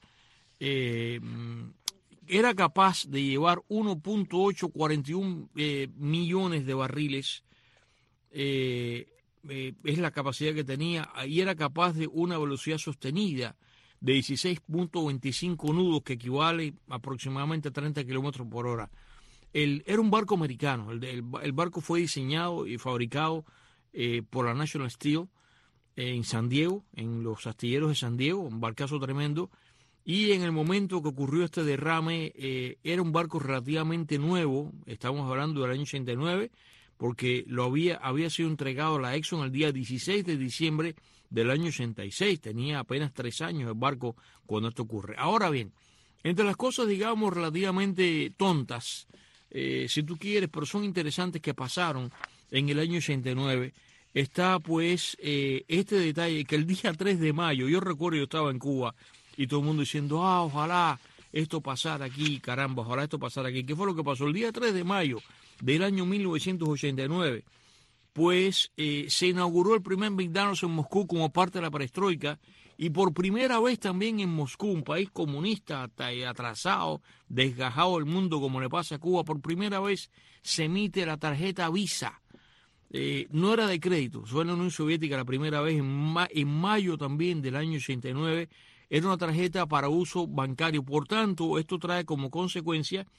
Era capaz de llevar 1.841 millones de barriles. Es la capacidad que tenía, y era capaz de una velocidad sostenida de 16.25 nudos, que equivale aproximadamente a 30 kilómetros por hora. Era un barco americano. El barco fue diseñado y fabricado por la National Steel en San Diego, en los astilleros de San Diego, un barcazo tremendo. Y en el momento que ocurrió este derrame, era un barco relativamente nuevo, estamos hablando del año 89, porque había sido entregado a la Exxon el día 16 de diciembre del año 86. Tenía apenas 3 años el barco cuando esto ocurre. Ahora bien, entre las cosas, digamos, relativamente tontas, si tú quieres, pero son interesantes, que pasaron en el año 89, está pues este detalle, que el día 3 de mayo, yo recuerdo, yo estaba en Cuba, y todo el mundo diciendo, ojalá esto pasara aquí, caramba, ojalá esto pasara aquí. ¿Qué fue lo que pasó? El día 3 de mayo del año 1989, pues se inauguró el primer McDonald's en Moscú como parte de la perestroika, y por primera vez también en Moscú, un país comunista atrasado, desgajado del mundo como le pasa a Cuba, por primera vez se emite la tarjeta Visa. No era de crédito, fue en la Unión Soviética la primera vez, en mayo también del año 89, era una tarjeta para uso bancario. Por tanto, esto trae como consecuencia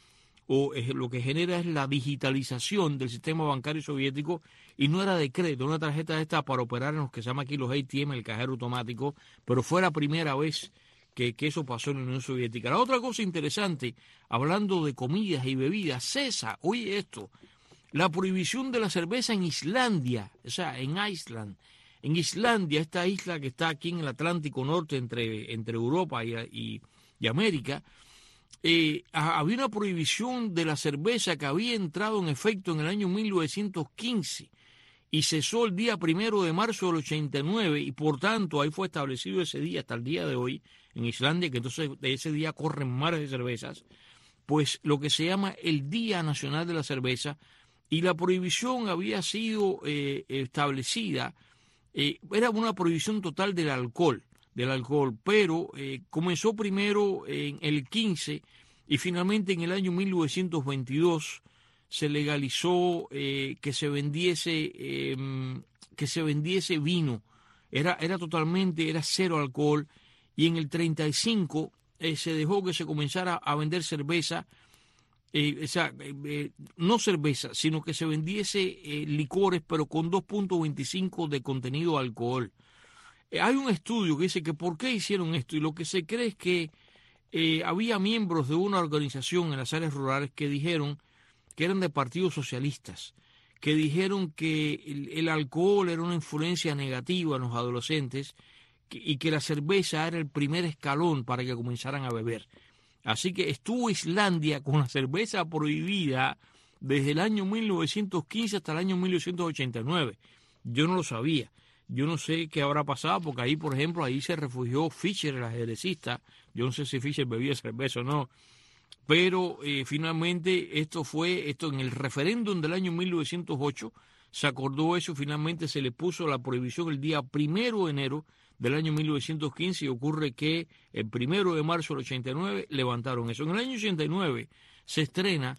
lo que genera es la digitalización del sistema bancario soviético, y no era de crédito, una tarjeta esta para operar en los que se llama aquí los ATM, el cajero automático, pero fue la primera vez que eso pasó en la Unión Soviética. La otra cosa interesante, hablando de comidas y bebidas, César, oye esto, la prohibición de la cerveza en Islandia, o sea, en Iceland. En Islandia, esta isla que está aquí en el Atlántico Norte entre Europa y América, había una prohibición de la cerveza que había entrado en efecto en el año 1915 y cesó el día 1 de marzo del 89, y por tanto ahí fue establecido ese día hasta el día de hoy en Islandia, que entonces de ese día corren mares de cervezas, pues lo que se llama el Día Nacional de la Cerveza, y la prohibición había sido establecida, era una prohibición total del alcohol, pero comenzó primero en el 15 y finalmente en el año 1922 se legalizó que se vendiese vino. Era cero alcohol, y en el 35 se dejó que se comenzara a vender cerveza, no cerveza, sino que se vendiese licores, pero con 2.25 de contenido de alcohol. Hay un estudio que dice que por qué hicieron esto, y lo que se cree es que había miembros de una organización en las áreas rurales que dijeron que eran de partidos socialistas, que dijeron que el alcohol era una influencia negativa en los adolescentes y que la cerveza era el primer escalón para que comenzaran a beber. Así que estuvo Islandia con la cerveza prohibida desde el año 1915 hasta el año 1989. Yo no lo sabía. Yo no sé qué habrá pasado, porque ahí, por ejemplo, ahí se refugió Fischer, el ajedrecista. Yo no sé si Fischer bebía cerveza o no. Pero finalmente esto en el referéndum del año 1908 se acordó eso, finalmente se le puso la prohibición el día 1 de enero del año 1915, y ocurre que el 1 de marzo del 89 levantaron eso. En el año 89 se estrenó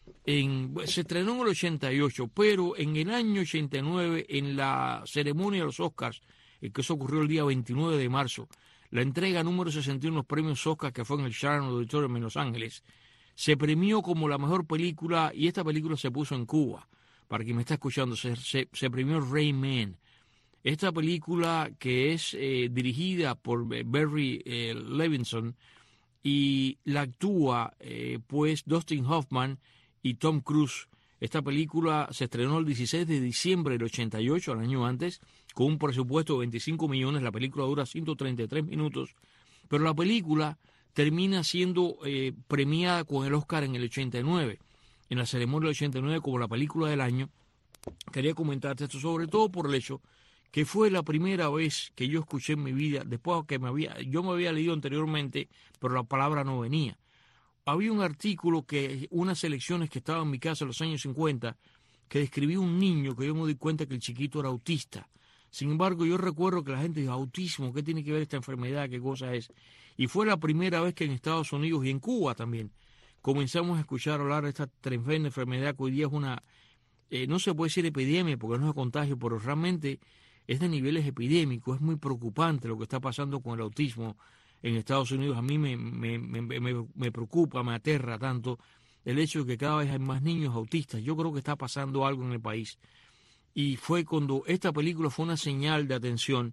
en el 88, pero en el año 89, en la ceremonia de los Oscars, que eso ocurrió el día 29 de marzo, la entrega número 61 de los premios Oscar, que fue en el Sharon Auditorium en Los Ángeles, se premió como la mejor película, y esta película se puso en Cuba. Para quien me está escuchando, se premió Rain Man. Esta película, que es dirigida por Barry Levinson, y la actúa pues Dustin Hoffman y Tom Cruise. Esta película se estrenó el 16 de diciembre del 88, al año antes, con un presupuesto de 25 millones. La película dura 133 minutos, pero la película termina siendo premiada con el Oscar en el 89, en la ceremonia del 89 como la película del año. Quería comentarte esto, sobre todo por el hecho que fue la primera vez que yo escuché en mi vida, después que yo me había leído anteriormente, pero la palabra no venía. Había un artículo, unas elecciones que estaban en mi casa en los años 50, que describía un niño que yo me di cuenta que el chiquito era autista. Sin embargo, yo recuerdo que la gente dijo, autismo, ¿qué tiene que ver esta enfermedad? ¿Qué cosa es? Y fue la primera vez que en Estados Unidos y en Cuba también comenzamos a escuchar hablar de esta tremenda enfermedad que hoy día es una, no se puede decir epidemia porque no es contagio, pero realmente es de niveles epidémicos. Es muy preocupante lo que está pasando con el autismo en Estados Unidos. A mí me preocupa, me aterra tanto el hecho de que cada vez hay más niños autistas. Yo creo que está pasando algo en el país. Y fue cuando esta película fue una señal de atención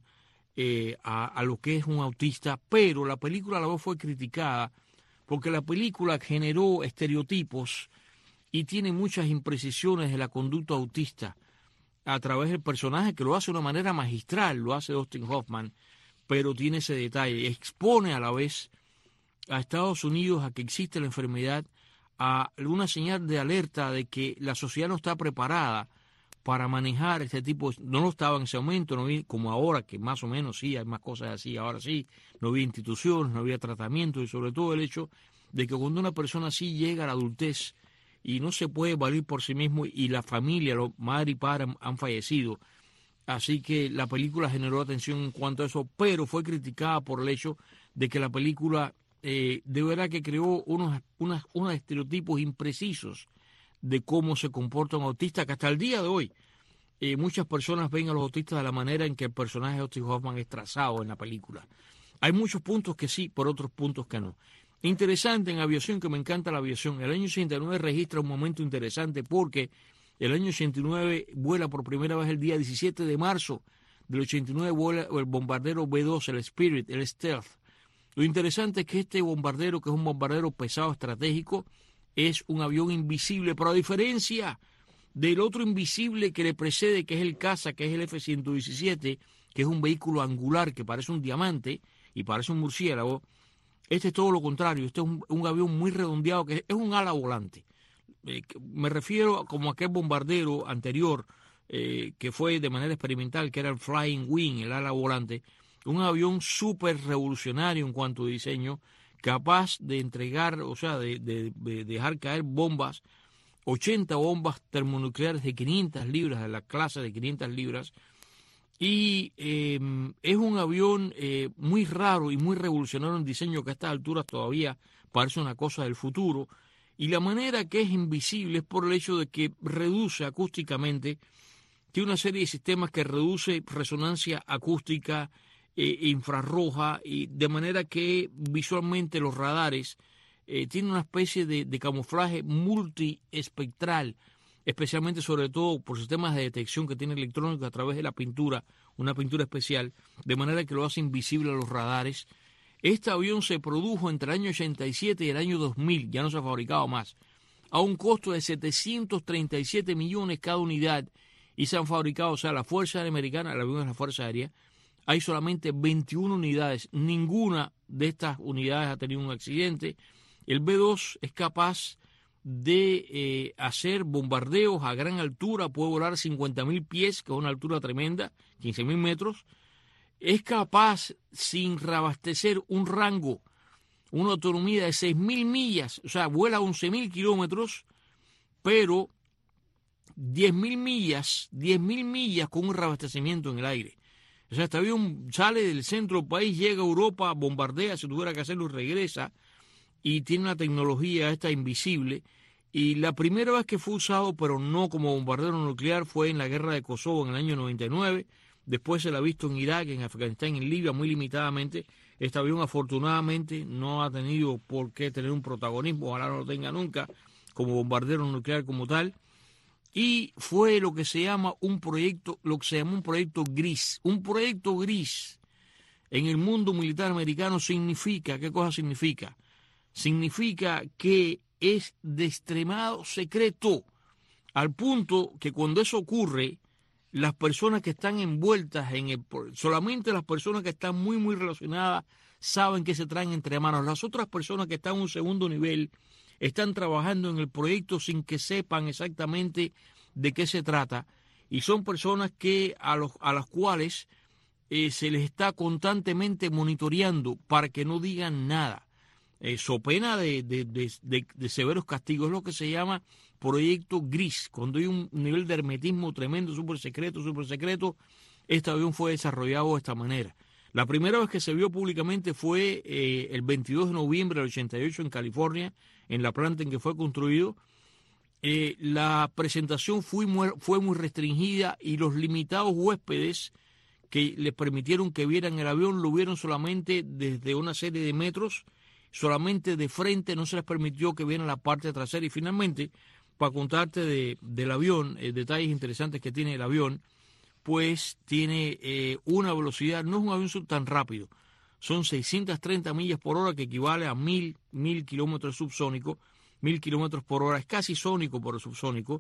a lo que es un autista, pero la película a la vez fue criticada porque la película generó estereotipos y tiene muchas imprecisiones de la conducta autista a través del personaje, que lo hace de una manera magistral, lo hace Dustin Hoffman, pero tiene ese detalle, expone a la vez a Estados Unidos a que existe la enfermedad, a una señal de alerta de que la sociedad no está preparada para manejar este tipo, no lo estaba en ese momento, no había, como ahora, que más o menos sí, hay más cosas así, ahora sí, no había instituciones, no había tratamiento, y sobre todo el hecho de que cuando una persona así llega a la adultez y no se puede valer por sí mismo, y la familia, los madre y padre han fallecido, así que la película generó atención en cuanto a eso, pero fue criticada por el hecho de que la película de verdad que creó unos estereotipos imprecisos de cómo se comporta un autista, que hasta el día de hoy muchas personas ven a los autistas de la manera en que el personaje de Dustin Hoffman es trazado en la película. Hay muchos puntos que sí, por otros puntos que no. Interesante en aviación, que me encanta la aviación. El año 89 registra un momento interesante porque el año 89 vuela por primera vez el día 17 de marzo del 89, vuela el bombardero B-2, el Spirit, el Stealth. Lo interesante es que este bombardero, que es un bombardero pesado estratégico, es un avión invisible, pero a diferencia del otro invisible que le precede, que es el caza, que es el F-117, que es un vehículo angular que parece un diamante y parece un murciélago, este es todo lo contrario. Este es un avión muy redondeado, que es un ala volante. Me refiero como aquel bombardero anterior que fue de manera experimental, que era el Flying Wing, el ala volante, un avión súper revolucionario en cuanto a diseño, capaz de entregar, o sea, de dejar caer bombas, 80 bombas termonucleares de 500 libras, de la clase de 500 libras, y es un avión muy raro y muy revolucionario en diseño, que a estas alturas todavía parece una cosa del futuro, y la manera que es invisible es por el hecho de que reduce acústicamente, tiene una serie de sistemas que reduce resonancia acústica, infrarroja, y de manera que visualmente los radares tienen una especie de camuflaje multiespectral, especialmente sobre todo por sistemas de detección que tiene electrónico a través de la pintura, una pintura especial, de manera que lo hace invisible a los radares. Este avión se produjo entre el año 87 y el año 2000, ya no se ha fabricado más, a un costo de 737 millones cada unidad, y se han fabricado, o sea, la Fuerza Aérea Americana, el avión es la Fuerza Aérea, hay solamente 21 unidades, ninguna de estas unidades ha tenido un accidente. El B-2 es capaz de hacer bombardeos a gran altura, puede volar 50.000 pies, que es una altura tremenda, 15.000 metros. Es capaz, sin reabastecer, un rango, una autonomía de 6.000 millas, o sea, vuela 11.000 kilómetros, pero 10.000 millas con un reabastecimiento en el aire. O sea, este avión sale del centro del país, llega a Europa, bombardea, si tuviera que hacerlo, y regresa, y tiene una tecnología esta invisible. Y la primera vez que fue usado, pero no como bombardero nuclear, fue en la guerra de Kosovo en el año 99. Después se la ha visto en Irak, en Afganistán, en Libia, muy limitadamente. Este avión, afortunadamente, no ha tenido por qué tener un protagonismo, ojalá no lo tenga nunca, como bombardero nuclear como tal. Y fue lo que se llama un proyecto, gris. Un proyecto gris en el mundo militar americano significa, ¿qué cosa significa? Significa que es de extremado secreto, al punto que cuando eso ocurre, las personas que están envueltas solamente las personas que están muy, muy relacionadas saben que se traen entre manos. Las otras personas que están en un segundo nivel están trabajando en el proyecto sin que sepan exactamente de qué se trata, y son personas que a las cuales se les está constantemente monitoreando para que no digan nada, so pena de severos castigos. Es lo que se llama proyecto gris, cuando hay un nivel de hermetismo tremendo, súper secreto. Este avión fue desarrollado de esta manera. La primera vez que se vio públicamente fue el 22 de noviembre del 88 en California, en la planta en que fue construido. La presentación fue muy restringida, y los limitados huéspedes que les permitieron que vieran el avión lo vieron solamente desde una serie de metros, solamente de frente, no se les permitió que vieran la parte trasera. Y finalmente, para contarte del avión, detalles interesantes que tiene el avión, pues tiene una velocidad, no es un avión tan rápido, son 630 millas por hora, que equivale a 1.000 kilómetros subsónicos. 1.000 kilómetros por hora, es casi sónico por el subsónico.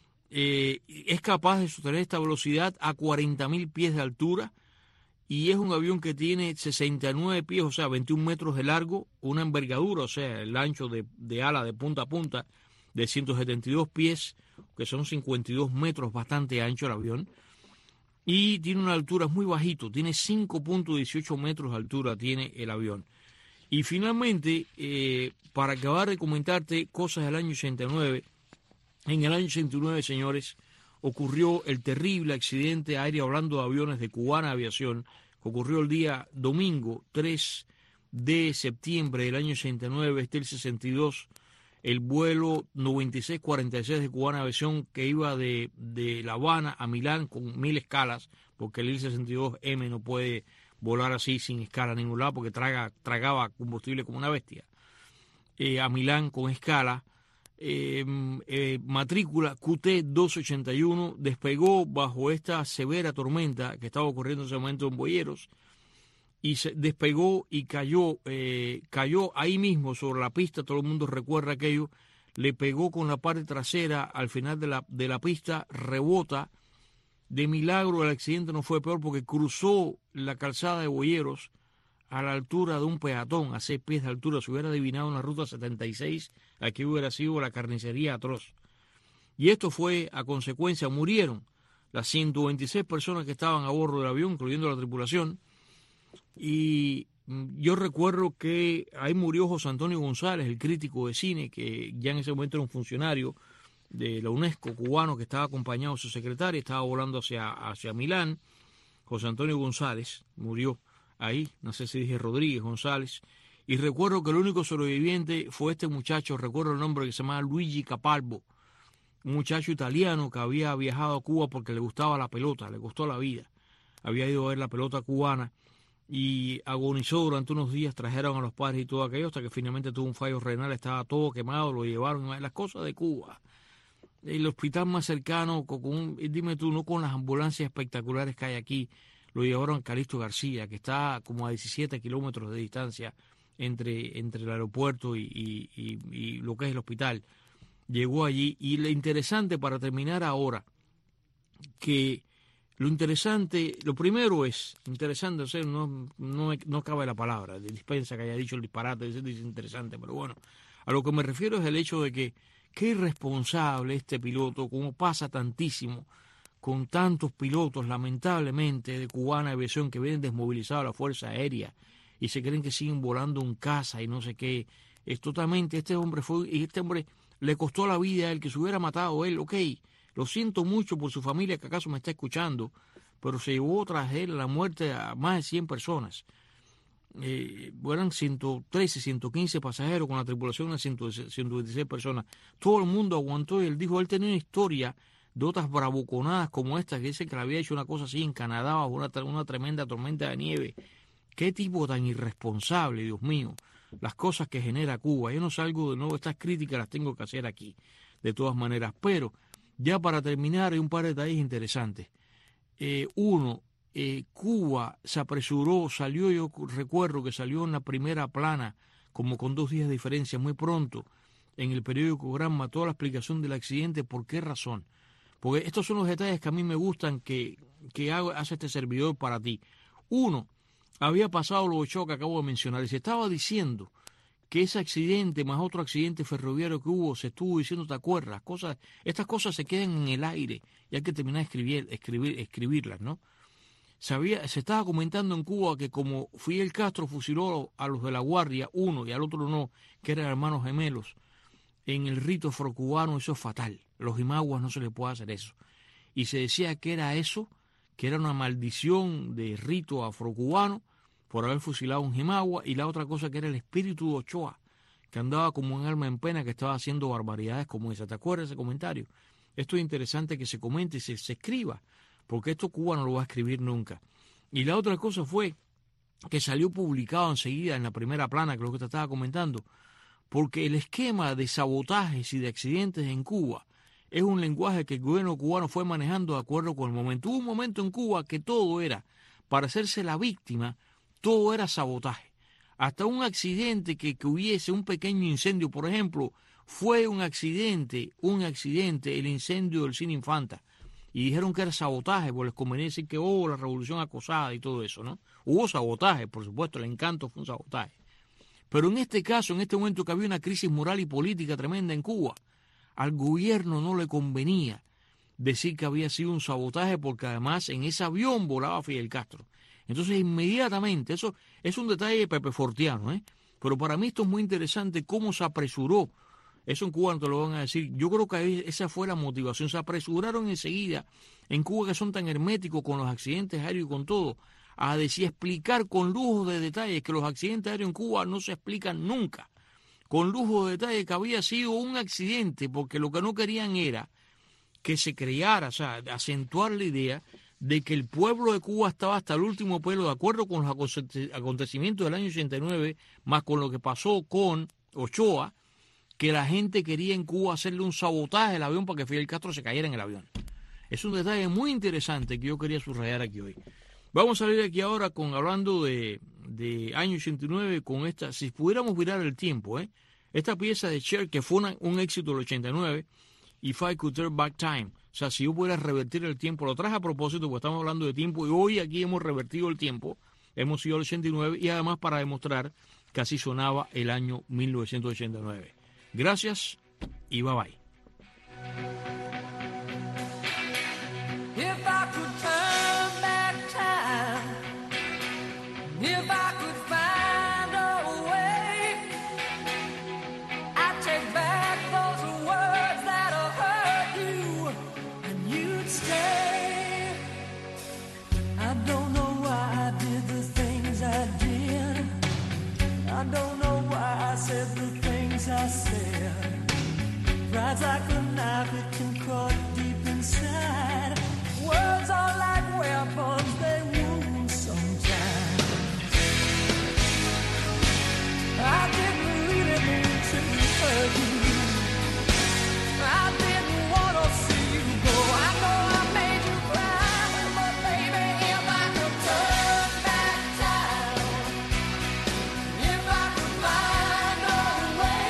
Es capaz de sostener esta velocidad a 40.000 pies de altura, y es un avión que tiene 69 pies, o sea, 21 metros de largo, una envergadura, o sea, el ancho de ala de punta a punta de 172 pies, que son 52 metros, bastante ancho el avión, y tiene una altura muy bajito, tiene 5.18 metros de altura tiene el avión. Y finalmente, para acabar de comentarte cosas del año 89, en el año 89, señores, ocurrió el terrible accidente aéreo, hablando de aviones de Cubana Aviación, que ocurrió el día domingo 3 de septiembre del año 89, el 62, el vuelo 9646 de Cubana Aviación, que iba de La Habana a Milán con 1000 escalas, porque el Il-62M no puede volar así sin escala a ningún lado, porque tragaba combustible como una bestia. a Milán con escala, matrícula QT-281, despegó bajo esta severa tormenta que estaba ocurriendo en ese momento en Boyeros, y se despegó y cayó ahí mismo sobre la pista. Todo el mundo recuerda aquello. Le pegó con la parte trasera al final de la pista, rebota. De milagro el accidente no fue peor porque cruzó la calzada de Boyeros a la altura de un peatón, a 6 pies de altura. Se hubiera adivinado una ruta 76, aquí hubiera sido la carnicería atroz. Y esto fue a consecuencia, murieron las 126 personas que estaban a bordo del avión, incluyendo la tripulación. Y yo recuerdo que ahí murió José Antonio González, el crítico de cine, que ya en ese momento era un funcionario de la UNESCO cubano, que estaba acompañado de su secretaria, estaba volando hacia Milán. José Antonio González murió ahí, no sé si dije Rodríguez González, y recuerdo que el único sobreviviente fue este muchacho, recuerdo el nombre, que se llamaba Luigi Capalbo, un muchacho italiano que había viajado a Cuba porque le gustaba la pelota, le gustó la vida, había ido a ver la pelota cubana y agonizó durante unos días. Trajeron a los padres y todo aquello hasta que finalmente tuvo un fallo renal, estaba todo quemado, lo llevaron, las cosas de Cuba. El hospital más cercano, dime tú, no con las ambulancias espectaculares que hay aquí, lo llevaron a Calixto García, que está como a 17 kilómetros de distancia entre el aeropuerto y lo que es el hospital. Llegó allí, y lo interesante, para terminar ahora, que lo primero es interesante, o sea, no cabe la palabra, dispensa que haya dicho el disparate, es interesante, pero bueno, a lo que me refiero es el hecho de que qué irresponsable este piloto, como pasa tantísimo con tantos pilotos, lamentablemente, de Cubana Aviación, que vienen desmovilizados a la Fuerza Aérea y se creen que siguen volando en casa y no sé qué. Es totalmente, este hombre le costó la vida a él, que se hubiera matado él, ok, lo siento mucho por su familia que acaso me está escuchando, pero se llevó tras él la muerte a más de 100 personas. Eran 113, 115 pasajeros con la tripulación de 126 personas. Todo el mundo aguantó, y él dijo, él tenía una historia de otras bravuconadas como esta, que dice que le había hecho una cosa así en Canadá bajo una tremenda tormenta de nieve. Qué tipo tan irresponsable, Dios mío, las cosas que genera Cuba. Yo no salgo de nuevo, estas críticas las tengo que hacer aquí, de todas maneras. Pero ya para terminar, hay un par de detalles interesantes. Cuba se apresuró, yo recuerdo que salió en la primera plana, como con 2 días de diferencia, muy pronto, en el periódico Granma, toda la explicación del accidente. ¿Por qué razón? Porque estos son los detalles que a mí me gustan que hace este servidor para ti. Uno, había pasado lo que acabo de mencionar, y se estaba diciendo que ese accidente más otro accidente ferroviario que hubo, se estuvo diciendo, ¿te acuerdas? Estas cosas se quedan en el aire y hay que terminar de escribirlas, ¿no? Se estaba comentando en Cuba que como Fidel Castro fusiló a los de la Guardia, uno y al otro no, que eran hermanos gemelos, en el rito afrocubano, eso es fatal. Los imaguas no se les puede hacer eso. Y se decía que era eso, que era una maldición de rito afrocubano por haber fusilado a un jimagua, y la otra cosa que era el espíritu de Ochoa, que andaba como un alma en pena, que estaba haciendo barbaridades como esa. ¿Te acuerdas de ese comentario? Esto es interesante que se comente y se escriba, porque esto Cuba no lo va a escribir nunca. Y la otra cosa fue que salió publicado enseguida en la primera plana, que es lo que te estaba comentando, porque el esquema de sabotajes y de accidentes en Cuba es un lenguaje que el gobierno cubano fue manejando de acuerdo con el momento. Hubo un momento en Cuba que todo era, para hacerse la víctima, todo era sabotaje. Hasta un accidente que hubiese un pequeño incendio, por ejemplo, fue un accidente, el incendio del Cine Infanta. Y dijeron que era sabotaje, porque les convenía decir que la revolución acosada y todo eso, ¿no? Hubo sabotaje, por supuesto, el Encanto fue un sabotaje. Pero en este caso, en este momento que había una crisis moral y política tremenda en Cuba, al gobierno no le convenía decir que había sido un sabotaje, porque además en ese avión volaba Fidel Castro. Entonces inmediatamente, eso es un detalle de Pepe Fortiano, pero para mí esto es muy interesante cómo se apresuró. Eso en Cuba no te lo van a decir. Yo creo que esa fue la motivación. Se apresuraron enseguida en Cuba, que son tan herméticos con los accidentes aéreos y con todo, a explicar con lujo de detalles que los accidentes aéreos en Cuba no se explican nunca. Con lujo de detalles que había sido un accidente, porque lo que no querían era que se creara, o sea, acentuar la idea de que el pueblo de Cuba estaba hasta el último pelo de acuerdo con los acontecimientos del año 89, más con lo que pasó con Ochoa que la gente quería en Cuba hacerle un sabotaje al avión para que Fidel Castro se cayera en el avión. Es un detalle muy interesante que yo quería subrayar aquí hoy. Vamos a salir aquí ahora hablando de año 89 con esta, si pudiéramos virar el tiempo, esta pieza de Cher que fue un éxito del 89, If I Could Turn Back Time. O sea, si yo pudiera revertir el tiempo, lo traje a propósito porque estamos hablando de tiempo y hoy aquí hemos revertido el tiempo, hemos ido al 89 y además para demostrar que así sonaba el año 1989. Gracias y bye bye. If I could turn back time, if I could find a way, I'd take back those words that have hurt you, and you'd stay. I don't know why I did the things I did. I don't know why I said the things I said. Rides like a knife, it can cut deep inside. Words are like weapons, they wound sometimes. I didn't really mean to hurt you. I didn't want to see you go. I know I made you cry, but baby, if I could turn back time, if I could find a way,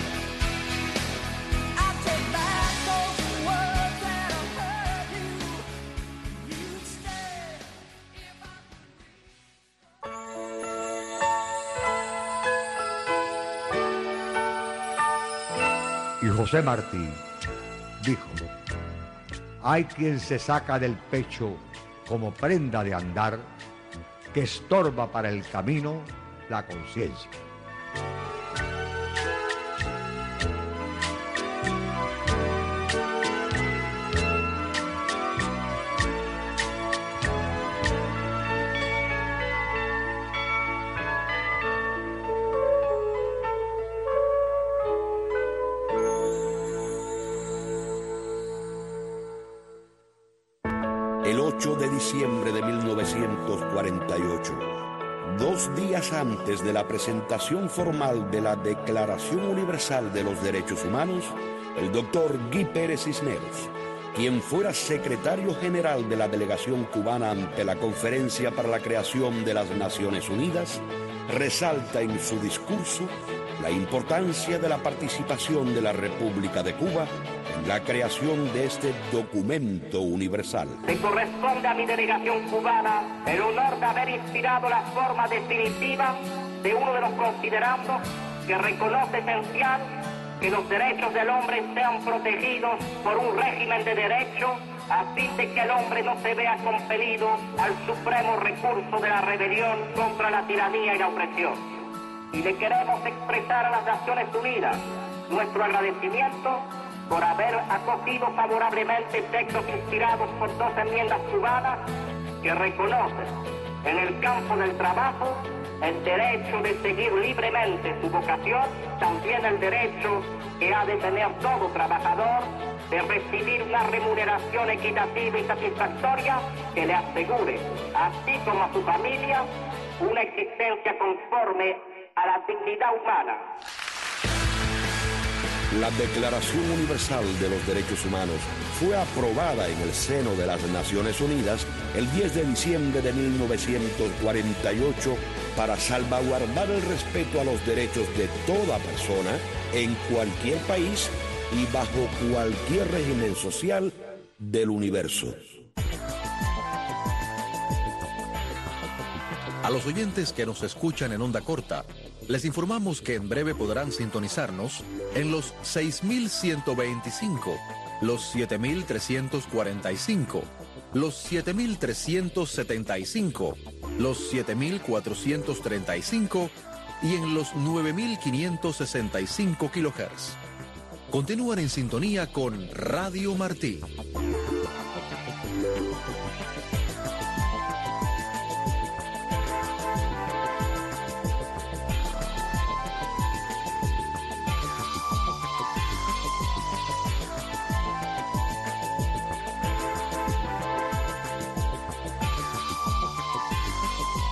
I'd take back those words that have hurt you. You'd stay if I Y José Martí dijo: hay quien se saca del pecho como prenda de andar que estorba para el camino la conciencia. El 8 de diciembre de 1948, 2 días antes de la presentación formal de la Declaración Universal de los Derechos Humanos, el doctor Guy Pérez Cisneros, quien fuera secretario general de la delegación cubana ante la Conferencia para la Creación de las Naciones Unidas, resalta en su discurso la importancia de la participación de la República de Cuba en la creación de este documento universal. Le corresponde a mi delegación cubana el honor de haber inspirado la forma definitiva de uno de los considerandos que reconoce esencial que los derechos del hombre sean protegidos por un régimen de derecho a fin de que el hombre no se vea compelido al supremo recurso de la rebelión contra la tiranía y la opresión. Y le queremos expresar a las Naciones Unidas nuestro agradecimiento por haber acogido favorablemente textos inspirados por 2 enmiendas cubanas que reconocen en el campo del trabajo el derecho de seguir libremente su vocación, también el derecho que ha de tener todo trabajador de recibir una remuneración equitativa y satisfactoria que le asegure, así como a su familia, una existencia conforme a la dignidad humana. La Declaración Universal de los Derechos Humanos fue aprobada en el seno de las Naciones Unidas el 10 de diciembre de 1948 para salvaguardar el respeto a los derechos de toda persona en cualquier país y bajo cualquier régimen social del universo. A los oyentes que nos escuchan en onda corta, les informamos que en breve podrán sintonizarnos en los 6.125, los 7.345, los 7.375, los 7.435 y en los 9.565 kHz. Continúan en sintonía con Radio Martí.